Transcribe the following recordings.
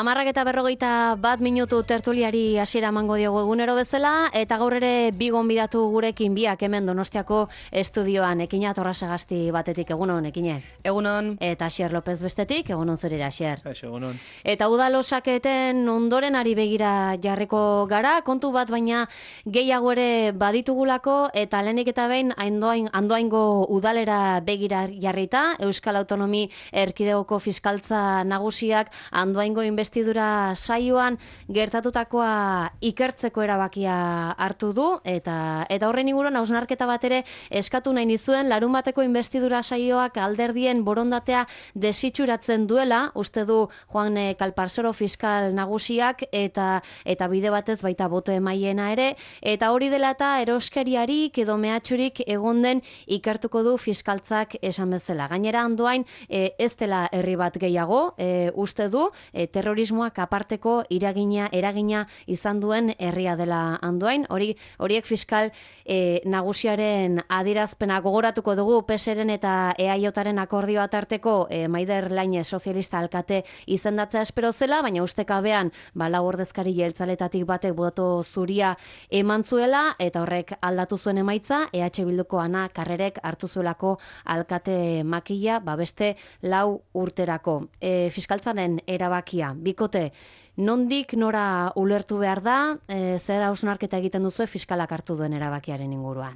10:41 tertuliari hasiera emango diogu egunero bezala, eta gaur ere bi gonbidatu gurekin biak hemen Donostiako estudioan. Ekina Torrasegasti batetik, egunon, Ekine. Egunon. Eta Asier López bestetik, egunon zurera, Asier. Egunon. Eta udalosaketen ondoren ari begira jarriko gara, kontu bat baina gehiago ere baditugulako, eta lehenik eta behin Andoaingo udalera begira jarrita, Euskal Autonomi Erkidegoko Fiskaltza Nagusiak Andoaingo investidura saioan gertatutakoa ikertzeko erabakia hartu du, eta horren inguruan hausnarketa bat ere eskatu nahi nizuen. Larunbateko investidura saioak alderdien borondatea desitxuratzen duela, uste du Juan Kalparsoro fiskal nagusiak, eta bide batez baita boto emaiena ere, eta hori dela eta eroskeriarik edo mehatxurik egon den ikertuko du fiskaltzak esan bezala. Gainera Andoain ez dela herri bat gehiago, uste du terrorismoak aparteko eragina izan duen herria dela Andoain. Horiek fiskal nagusiaren adierazpena gogoratuko dugu. PSren eta EAJren akordioa tarteko Maider Lainez sozialista alkate izendatzea espero zela, baina ustekabean lau ordezkari jeltzaletatik batek boto zuria eman zuela, eta horrek aldatu zuen emaitza. EH Bilduko Ana Karrerek hartu zuelako alkate makila beste 4 urterako. Fiskaltzaren erabakia, bikote, nondik nora ulertu behar da, zer hausnarketa egiten duzu fiskalak hartu duen erabakiaren inguruan?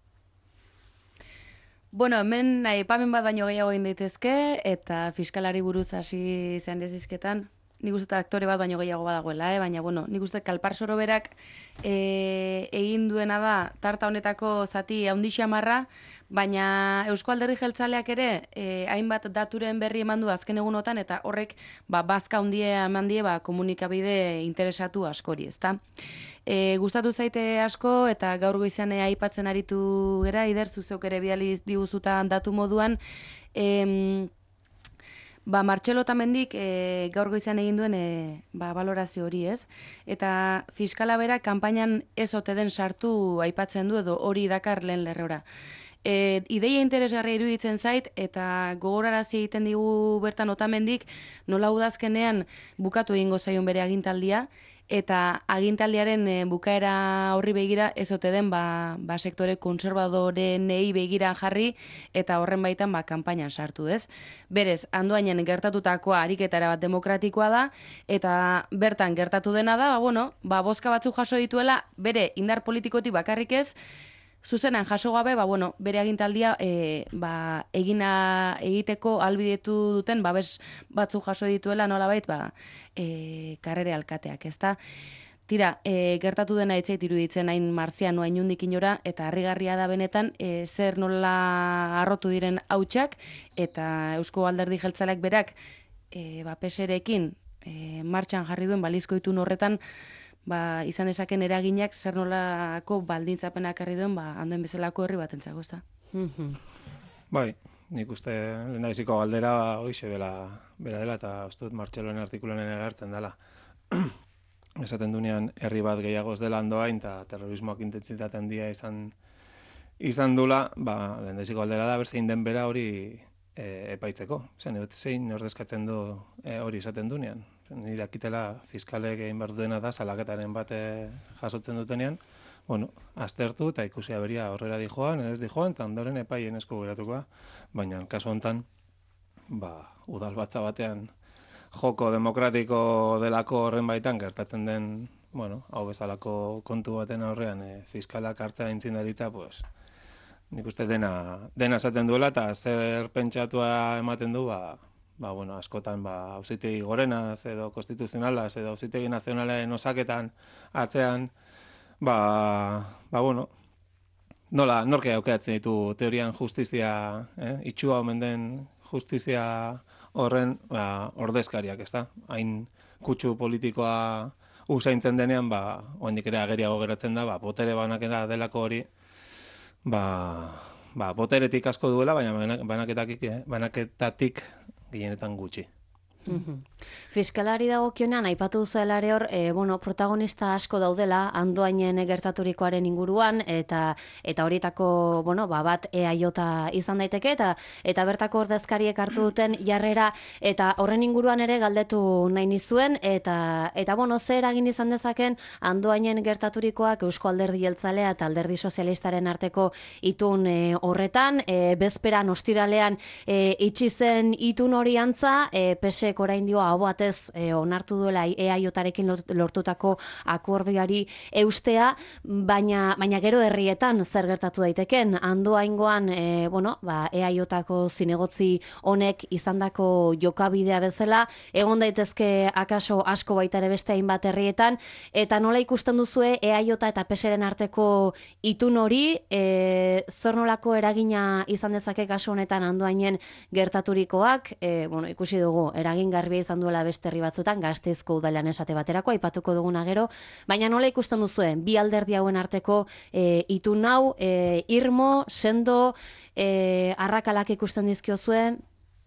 Bueno, hemen aipamen bat baino gehiago egin daitezke, eta fiskalari buruz hasi zean dezizketan, nik uste aktore bat baino gehiago badagoela, baina nik uste Kalparsoro berak egin duena da tarta honetako zati haundi xamarra, baina Eusko Alderdi Jeltzaleak ere hainbat daturen berri eman du azken egunotan, eta horrek bazka handia eman die komunikabide interesatu askori, ezta? Gustatu zaite asko, eta gaur goizean aipatzen aritu gera, Ider, zuzeuk ere bidali diguzutan datu moduan, Martxelo Otamendik gaur goizean egin duen balorazio hori, ez? Eta fiskala bera kanpainan ez ote den sartu aipatzen du, edo hori dakar lehen lerrora. Ideia interesgarria iruditzen zait, eta gogorarazi egiten digu bertan Otamendik nola udazkenean bukatu egingo zaion bere agintaldia, eta agintaldiaren bukaera horri begira ez ote den sektore konservadorenei begira jarri, eta horren baitan kanpainan sartu, ez? Berez, Andoainen gertatutakoa ariketara bat demokratikoa da, eta bertan gertatu dena da, bozka batzuk jaso dituela, bere indar politikotik bakarrik ez, zuzenan jaso gabe, bere agintaldia egiteko albidetu duten babes batzuk jaso dituela nolabait Karrere alkateak, ezta? Tira, gertatu dena etzait iruditzen hain marziano hainundik inora, eta harrigarria da benetan zer nola arrotu diren hautsak, eta Eusko Alderdi Jeltzaleak berak PSrekin martxan jarri duen balizko itun horretan, izan dezaken eraginak zer nolako baldintzapenak harri duen Andoain bezalako herri batentzako, ez da? Bai, nik uste lehendabiziko galdera hoixe bera dela, eta uste dut Martxeloen artikuloen agertzen dela. Esaten dunean herri bat gehiago ez dela Andoain, eta terrorismoak intentsitate handia izan dula, lehendabiziko galdera da berzein den bera hori epaitzeko. Zein ordezkatzen du hori esaten dunean. Ni dakitela fiskalek egin behar dutena da salaketaren bat jasotzen dutenean, aztertu eta ikusi aberia horrera dijoan, edo ez dijoan, eta ondoren epaien esku geratuko, baina kasu honetan, udalbatza batean joko demokratiko delako horren baitan gertatzen den, hau bezalako kontu baten aurrean fiskalak hartzea aitzindaritza, nik uste dena esaten duela, eta zer pentsatua ematen du, askotan auzitegi gorenaz edo konstituzionalaz edo auzitegi nazionalen osaketan atzean, norke aukeratzen ditu teorian justizia, itxua omen den justizia horren ordezkariak, ezta? Hain kutsu politikoa usaintzen denean, oraindik ere ageriago geratzen da, botere banaketa delako hori, boteretik asko duela, baina banaketatik gehienetan gutxi. Fiskalari dagokionean aipatu duzuela ere hor, protagonista asko daudela Andoainen gertaturikoaren inguruan eta horietako, bat EAJ izan daiteke eta bertako ordezkariek hartu duten jarrera eta horren inguruan ere galdetu nahi nizuen eta zer eragin izan dezaken Andoainen gertaturikoak Eusko Alderdi Jeltzalea eta Alderdi Sozialistaren arteko itun horretan, bezperan ostiralean itxi zen itun hori antza, PSek orain dio hau batez onartu duela EAJarekin lortutako akordioari eustea, baina gero herrietan zer gertatu daiteken. Andoaingoan EAJako zinegotzi honek izandako jokabidea bezala, egon daitezke akaso asko baita ere beste hainbat herrietan, eta nola ikusten duzue EAJ eta PSren arteko itun hori, zer nolako eragina izan dezake kasu honetan Andoainen gertaturikoak, ikusi dugu, eragin garbia izan duela beste herri batzutan, Gasteizko udalean esate baterako, aipatuko duguna gero, baina nola ikusten duzuen, bi alderdi hauen arteko itun hau, irmo, sendo, arrakalak ikusten dizkiozue?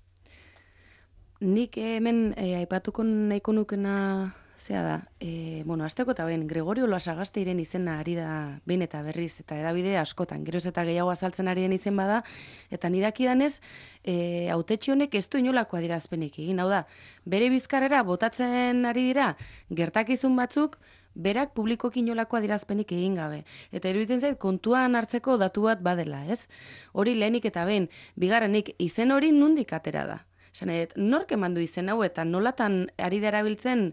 Nik hemen aipatuko nahiko nukena zea da, azteko eta ben, Gregorio Lasagasteiren izena ari da behin eta berriz, eta edabide askotan, geroz eta gehiago azaltzen ari den izen bada, eta nidakidanez, hautetxe honek ez du inolako adierazpenik egin, hau da, bere bizkarrera botatzen ari dira, gertakizun batzuk, berak publikoki inolako adierazpenik egin gabe. Eta iruditzen zait, kontuan hartzeko datu bat badela, ez? Hori lehenik eta behin, bigarrenik izen hori nundik atera da. Nork emandu izen hau eta nolatan ari da erabiltzen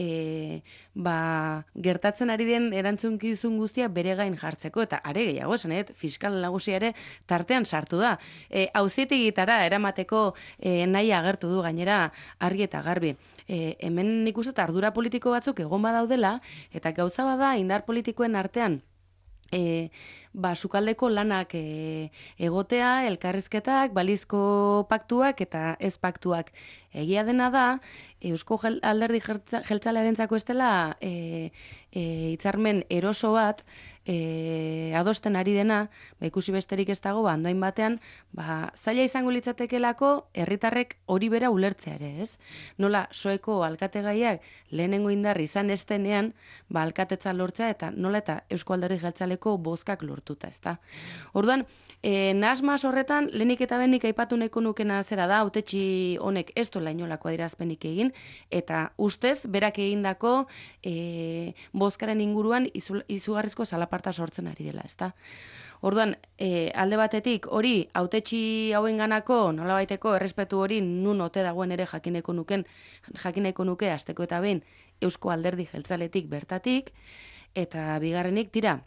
gertatzen ari den erantzunkizun guztia bere gain jartzeko, eta are gehiago, fiskal nagusia ere tartean sartu da. Auzietegitara eramateko nahi agertu du gainera argi eta garbi. Hemen nik uste ardura politiko batzuk egon badaudela, eta gauza bada indar politikoen artean sukaldeko lanak egotea, elkarrizketak, balizko paktuak eta ez paktuak. Egia dena da, Eusko Alderdi Jeltzalearentzako ez dela hitzarmen eroso bat adosten ari dena, ikusi besterik ez dago, Andoain batean, zaila izango litzatekelako herritarrek hori bera ulertzea ere, ez? Nola soeko alkategaiak lehenengo indar izan ez denean, alkatetza lortzea eta nola eta Eusko Alderdi Jeltzaleko bozkak lortuta, ezta? Orduan, nahasmas horretan, lehenik eta benik aipatu nahiko nukena zera da, hautetxi honek ez duela inolako adierazpenik egin, eta ustez, berak egindako bozkaren inguruan izugarrizko zalaparta sortzen ari dela, ezta? Orduan, alde batetik, hori, hautetxi hauenganako nolabaiteko errespetu hori nun ote dagoen ere jakineko nuke asteko eta behin Eusko Alderdi Jeltzaletik bertatik, eta bigarrenik, tira,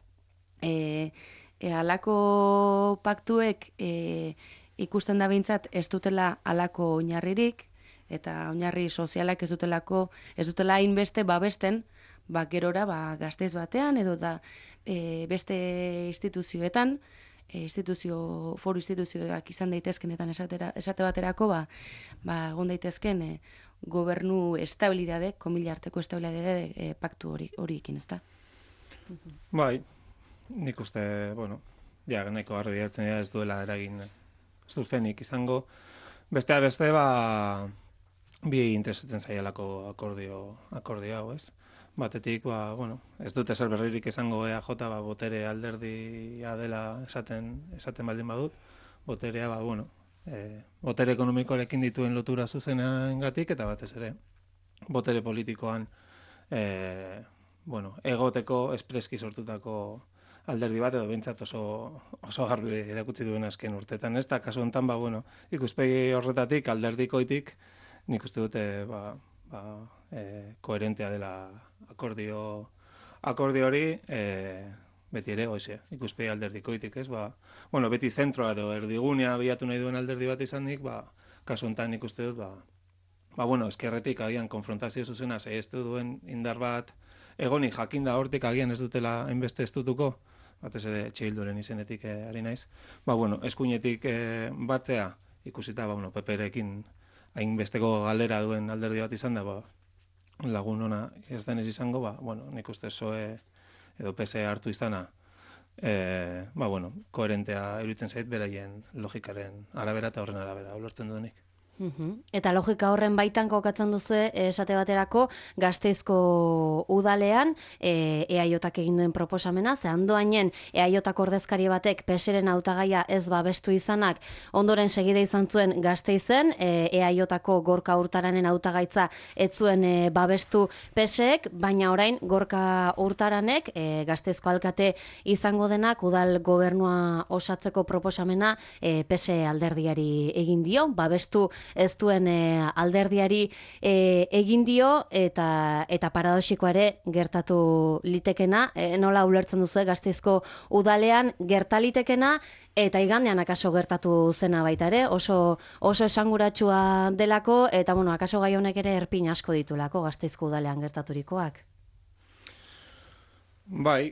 halako paktuek ikusten da behintzat ez dutela halako oinarririk, eta oinarri sozialak ez dutela hainbeste babesten, gerora Gasteiz batean edo da beste instituzioetan, foru instituzioak izan daitezkenetan esate baterako, egon daitezken gobernu estabilidade, komila arteko estabilidade paktu horiekin, ezta? Bai, nik uste, nahiko garbi hartzen dira ez duela eragin, ez duzenik izango. Besteak beste, bi interesatzen zaialako akordio hau, ez? Batetik, ez dute zer berririk izango EAJ, botere alderdia dela esaten baldin badut, boterea, botere ekonomikoarekin dituen lotura zuzenengatik, eta batez ere, botere politikoan, egoteko espreski sortutako alderdi bat, edo behintzat oso garbi erakutsi duen azken urtetan, ez? Eta kasu honetan, ikuspegi horretatik, alderdikoitik, nik uste dute, koherentea dela akordio hori, beti ere, ikuspegi alderdikoitik, ez? Beti zentroa edo erdigunea bilatu nahi duen alderdi bat izanik, kasu honetan nik uste dut, eskerretik agian konfrontazio zuzena zehaztu duen indar bat, egonik jakinda hortik agian ez dutela hainbeste estutuko, batez ere Txibilduren izenetik ari naiz. Eskuinetik batzea, ikusita, PP-rekin hainbesteko galera duen alderdi bat izan da, lagun ona ez denez izango, nik uste SOE edo PSE hartu izana, koherentea iruditzen zait beraien logikaren arabera eta horren arabera, ulertzen duenik. Eta logika horren baitan kokatzen duzu esate baterako Gasteizko udalean EAJak egin duen proposamena, ze andoainen EAJak ordezkari batek PSren hautagaia ez babestu izanak ondoren segide izan zuen Gasteizen, EAJako Gorka Urtaranen hautagaitza ez zuen babestu PSek, baina orain Gorka Urtaranek Gasteizko alkate izango denak udal gobernua osatzeko proposamena PS alderdiari egin dio, babestu ez duen alderdiari egin dio eta paradoxikoa ere gertatu litekena, nola ulertzen duzu Gasteizko udalean gertalitekena eta igandean akaso gertatu zena baita ere, oso esanguratsua delako eta bueno, akaso gai honek ere erpin asko ditulako Gasteizko udalean gertaturikoak. Bai,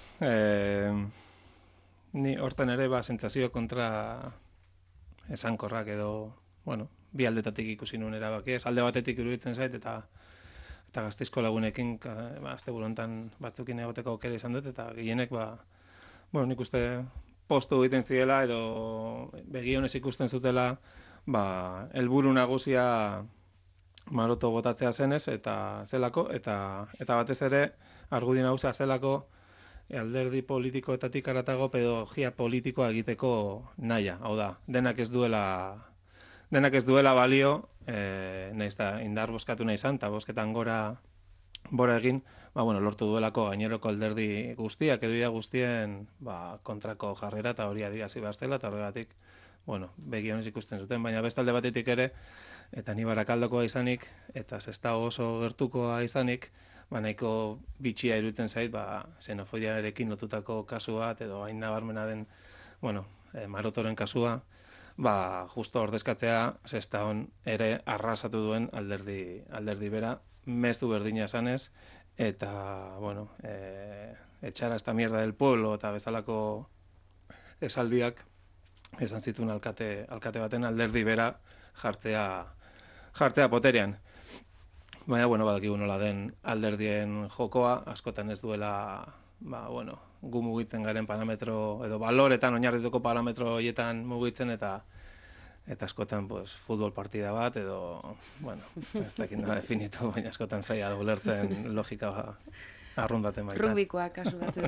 ni hortan ere sentsazio kontra esankorrak edo, bueno, bi aldetatik ikusi nuen erabaki, alde batetik iruditzen zait, eta Gasteizko lagunekin, asteburu hontan batzukin egoteko aukera izan dut, eta gehienek, bueno, nik uste postu egiten zirela, edo begionez ikusten zutela, helburu nagusia Maroto botatzea zenez, eta zelako, eta batez ere, argudio nagusia zelako, alderdi politikoetatik haratago pedagogia politikoa egiteko nahia, hau da, denak ez duela balio, nahiz eta indar bozkatu nahi izan, eta bozketan bora egin, lortu duelako gaineroko alderdi guztiak, edo guztien kontrako jarrera, eta hori adierazi bastela, eta horregatik, begionez ikusten zuten, baina bestalde batetik ere, eta ni Barakaldokoa izanik, eta Sestao oso gertukoa izanik, nahiko bitxia iruditzen zait, xenofobiarekin lotutako kasu bat, edo hain nabarmena den, Marotoren kasua, justo ordezkatzea Sestaon ere arrasatu duen alderdi bera, mezu berdina esanez, eta, etxara esta mierda del pueblo, eta bezalako esaldiak esan zituen alkate baten alderdi bera jartzea poterean. Baina, badakigu nola den alderdien jokoa, askotan ez duela, gu mugitzen garen parametro, edo baloretan oinarrituko parametro horietan mugitzen, eta askotan, futbol partida bat, edo, ez dakit da definitu, baina askotan zaila da ulertzen logika arrundaten baitan. Rubikoa kasu batzu.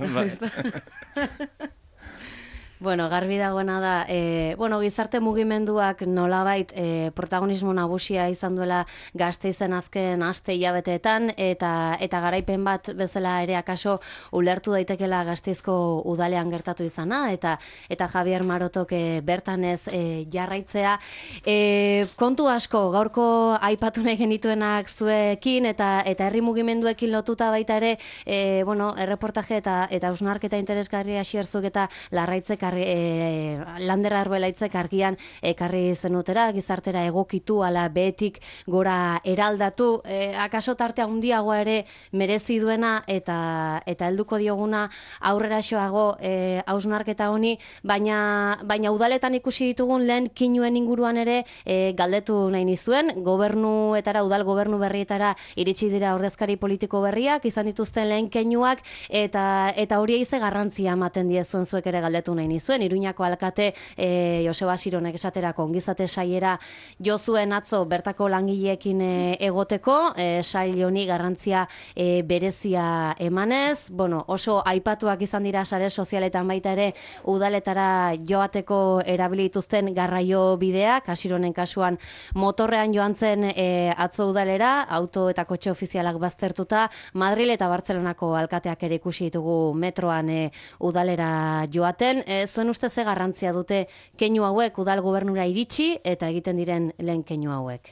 Garbi dagoena da, gizarte mugimenduak nolabait protagonismo nagusia izan duela Gasteizen azken aste hilabeteetan, eta garaipen bat bezala ere akaso ulertu daitekela Gasteizko udalean gertatu izana, eta Javier Marotok bertan ez jarraitzea. Kontu asko, gaurko aipatu nahi genituenak zuekin, eta herri mugimenduekin lotuta baita ere, erreportaje eta hausnarketa interesgarria xierzuk eta larraitzek Lander Arbelaitzek argian ekarri zenutera, gizartera egokitu, ala behetik gora eraldatu, akaso tarte handiagoa ere merezi duena, eta helduko dioguna aurreraxoago hausnarketa honi, baina udaletan ikusi ditugun lehen kinuen inguruan ere galdetu nahi nizuen, udal gobernu berrietara iritsi dira ordezkari politiko berriak, izan dituzten lehen keinuak, eta hori eize garrantzia ematen diezuen zuek ere galdetu nahi zuen, Iruñako alkate Joseba Sironek esaterako ongizate saiera jo zuen atzo bertako langileekin egoteko, sail honi garrantzia berezia emanez, oso aipatuak izan dira sare sozialetan baita ere udaletara joateko erabilituzten garraio bideak, Sironen kasuan motorrean joan zen atzo udalera, auto eta kotxe ofizialak baztertuta, Madril eta Bartzelonako alkateak ere ikusi ditugu metroan udalera joaten. Zuen uste ze garrantzia dute keinu hauek udal gobernura iritsi eta egiten diren lehen keinu hauek?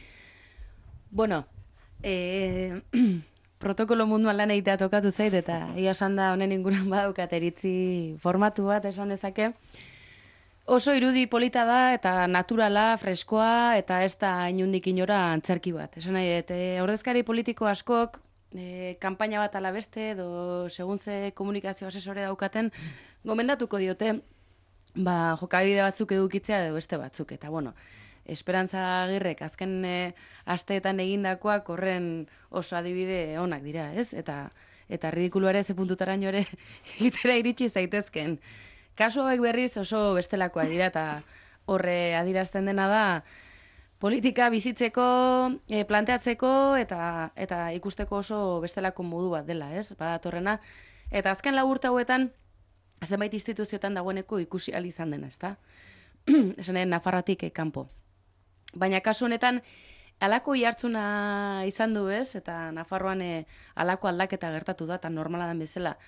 Protokolo munduan lan egitea tokatu zait, eta ia esan da honen inguruan badaukat iritzi formatu bat esan dezake. Oso irudi polita da eta naturala, freskoa, eta ez da inundik inora antzerki bat. Esan nahi, ordezkari politiko askok, kanpaina bat ala beste, edo seguntze komunikazio asesore daukaten, gomendatuko diote, jokabide batzuk edukitzea edo beste batzuk. Eta, Esperantza Agirrek azken asteetan egindakoak horren oso adibide onak dira, ez? Eta ridikulu ere ze puntutaraino ere egitera iritsi zaitezken. Kasu hauek berriz oso bestelakoa dira, eta horre adierazten dena da, politika bizitzeko, planteatzeko eta ikusteko oso bestelako modu bat dela, ez? Badatorrena. Eta azken 4 urte hauetan, zenbait instituzioetan dagoeneko ikusi ahal izan dena, ezta? Esanen Nafarroatik kanpo. Baina kasu honetan, halako jartzuna izan du, ez? Eta Nafarroan halako aldaketa gertatu da, eta normala den bezala,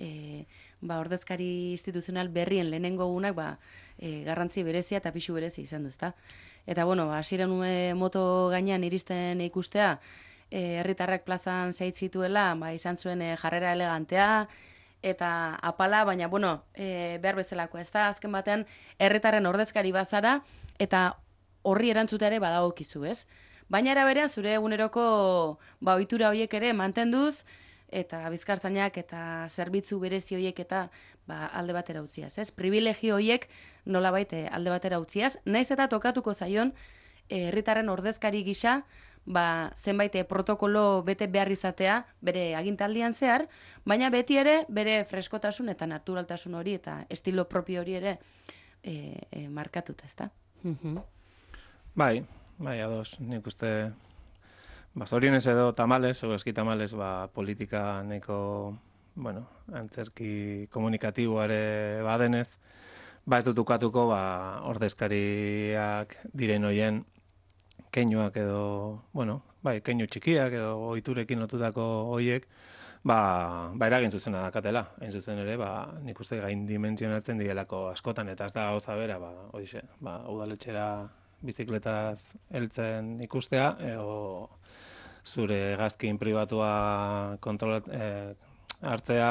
ordezkari instituzional berrien lehenengo gunak garrantzi berezia eta pixu berezia izan du, ezta? Eta, hasieran moto gainean iristen ikustea, herritarrak plazan zeit zituela, izan zuen jarrera elegantea, eta apala, baina, behar bezalako, ez da, azken batean, herritarren ordezkari bazara, eta horri erantzutea ere badagokizu, ez? Baina eraberean, zure eguneroko ohitura horiek ere mantenduz, eta bizkartzainak eta zerbitzu berezi horiek eta alde batera utziaz, ez? Privilegio horiek nolabait alde batera utziaz, naiz eta tokatuko zaion herritarren ordezkari gisa, zenbait protokolo bete behar izatea bere agintaldian zehar, baina beti ere bere freskotasun eta naturaltasun hori eta estilo propio hori ere markatuta, ezta? Bai, ados, nik uste zorionez edo tamales, eski tamales, politika neko, antzerki komunikatiboare badenez, ez dut ukatuko, ordezkariak diren hoien keinuak edo, keinu txikiak edo ohiturekin lotutako hoiek, eragin zuzena dakatela. Hain zuzen ere, nik uste gain dimentsionatzen direlako askotan, eta ez da gauza bera, udaletxera bizikletaz heltzen ikustea, edo zure gazkin pribatua hartzea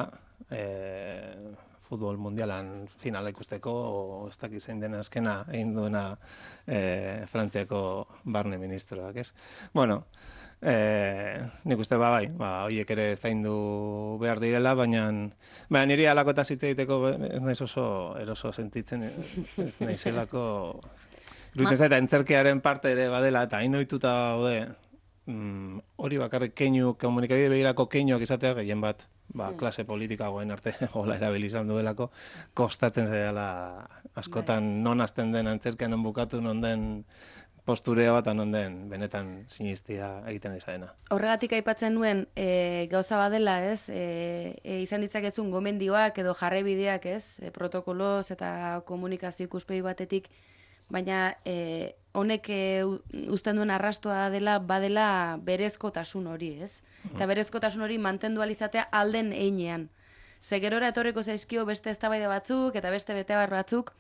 futbol mundialan finala ikusteko, o ez dakit zein dena azkena egin duena Frantziako barne ministroak, ez? Nik uste horiek ere zaindu behar direla, baina niri halako eta zitze egiteko ez naiz oso eroso sentitzen, ez naizelako iruditzen zaita entzerkearen parte ere badela, eta hain ohituta gaude, hori bakarrik komunikabide begirako keinuak izatea gehien bat, klase politikagoen arte hola erabilizan duelako, kostatzen zaila askotan non hasten den antzerkean non bukatu, non den posturea bat, non den benetan sinistia egiten izadena. Horregatik aipatzen nuen gauza badela, ez? Izan ditzakezun gomendioak edo jarrebideak, ez? Protokoloz eta komunikazio ikuspegi batetik, baina honek uzten duen arrastoa badela berezkotasun hori, ez? Eta berezkotasun hori mantendu alizatea alden einean. Gerora etorreko zaizkio beste eztabaida batzuk eta beste beteabar batzuk,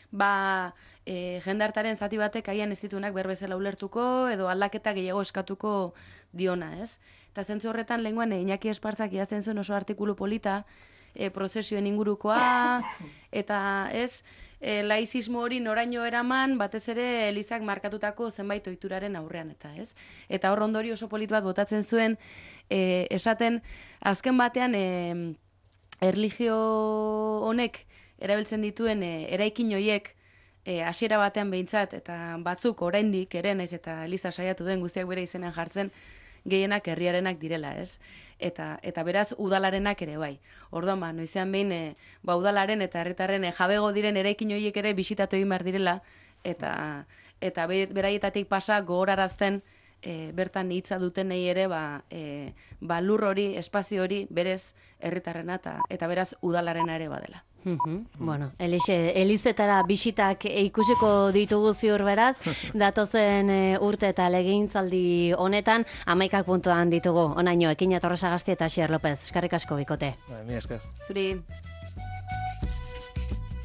jendartaren zati batek aian ez dituenak berbezela ulertuko edo aldaketa gehiago eskatuko diona, ez? Eta zentzu horretan lehenguan Iñaki Espartzak idazten zuen oso artikulu polita, prozesioen ingurukoa, eta ez, laizismo hori noraino eraman, batez ere Elizak markatutako zenbait ohituraren aurrean, eta hor ondori oso polit bat botatzen zuen, esaten, azken batean, erlijio honek erabiltzen dituen eraikin hoiek, hasiera batean behintzat, eta batzuk oraindik ere, naiz eta Eliza saiatu den guztiak bere izenean jartzen, gehienak herriarenak direla, ez? Eta beraz udalarenak ere bai. Orduan noizean behin udalaren eta herritarren jabego diren eraikin horiek ere bisitatu egin behar direla, eta beraietatik pasa gogorarazten bertan hitza dutenei ere lur hori, espazio hori berez herritarrena eta beraz udalarena ere badela. Elizetara bisitak ikusiko ditugu ziur beraz, datozen urte eta legegintzaldi honetan 11 puntuan ditugu. Onaino, Ekina Torresagasti eta Xier López. Eskerrik asko bikote. Mi esker. Zuri.